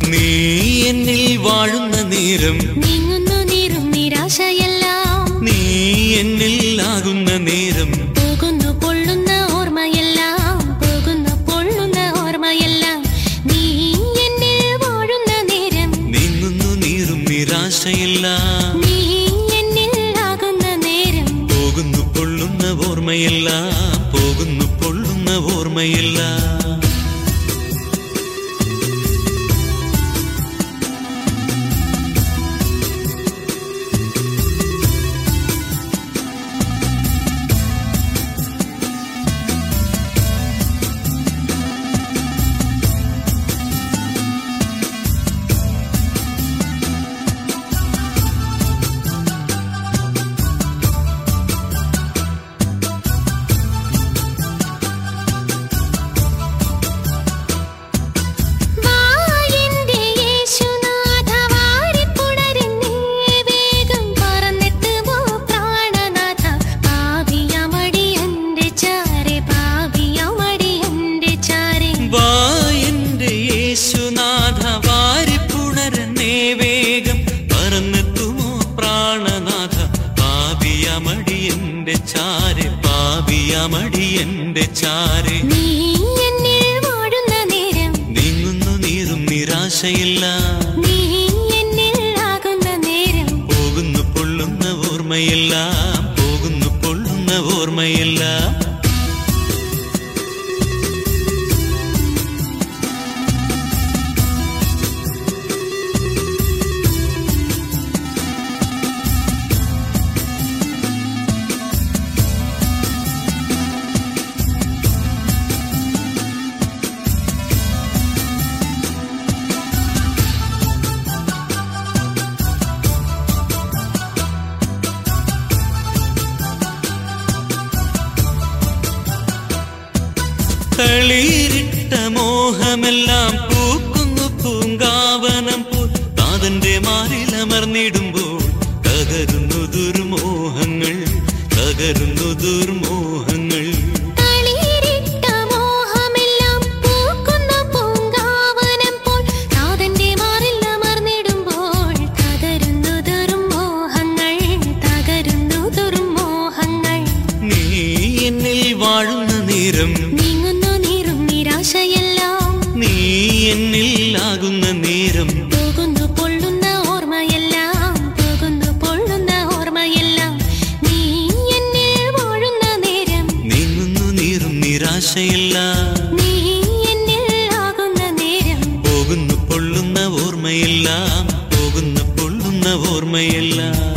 നീ എന്നിൽ വാഴുന്ന നേരം നീങ്ങുന്നു നീറും നിരാശയെല്ലാം. നീ എന്നിൽ ആകുന്ന നേരം പോകുന്നു പൊള്ളുന്ന ഓർമ്മയെല്ലാം. പോകുന്നു പൊള്ളുന്ന ഓർമ്മയെല്ലാം. നീ എന്നിൽ വാഴുന്ന നേരം നീങ്ങുന്നു നീറും നിരാശയെല്ലാം. നീ എന്നിൽ ആകുന്ന നേരം പോകുന്നു പൊള്ളുന്ന ഓർമ്മയെല്ലാം. പോകുന്നു പൊള്ളുന്ന ഓർമ്മയെല്ലാം. പാപിയമടിയന്റെ ചാരെ നീ എന്നിൽ വാഴുന്ന നേരം നീങ്ങുന്നു നീറും നിരാശയില്ല. നീ എന്നിൽ ആകുന്ന നേരം പോകുന്നു പൊള്ളുന്ന ഓർമ്മയെല്ലാം. പോകുന്നു പൊള്ളുന്ന ഓർമ്മയെല്ലാം. തളിരിട്ട മോഹമെല്ലാം പൂക്കുന്നു പൂങ്കാവനം പോൽ. നാഥന്റെ മാറിലമർന്നിടുമ്പോൾ തകരുന്നു ദുർമോഹങ്ങൾ. തകരുന്നു ദുർമോഹങ്ങൾ. നീ എന്നിൽ വാഴുന്ന നേരം നീങ്ങുന്നു നീറും നിരാശയെല്ലാം. നീ എന്നിൽ ആകുന്ന നേരം പോകുന്നു പൊള്ളുന്ന ഓർമ്മയെല്ലാം. പോകുന്നു പൊള്ളുന്ന ഓർമ്മയെല്ലാം. നീ എന്നിൽ വാഴുന്ന നേരം നീങ്ങുന്നു നീറും നിരാശയില്ല. നീ എന്നിൽ ആകുന്ന നേരം പോകുന്നു പൊള്ളുന്ന ഓർമ്മയെല്ലാം. പോകുന്നു പൊള്ളുന്ന ഓർമ്മയെല്ലാം.